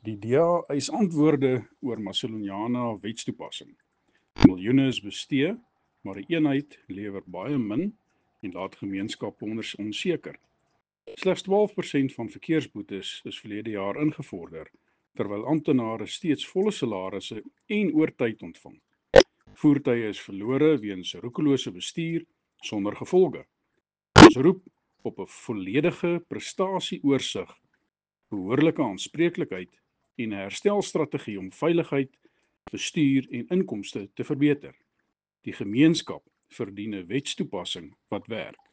Die DA eis antwoorde oor Masilonyana wetstoepassing. Miljoene is bestee, maar die eenheid lewer baie min en laat gemeenskappe onseker. Slegs 12% van verkeersboetes is verlede jaar ingevorder, terwyl amptenare steeds volle salarisse en oortyd ontvang. Voertuie is verlore weens roekelose bestuur sonder gevolge. Ons roep op 'n volledige prestasieoorsig, behoorlike aanspreeklikheid en 'n herstelstrategie om veiligheid, bestuur en inkomste te verbeter. Die gemeenskap verdien 'n wetstoepassing wat werk.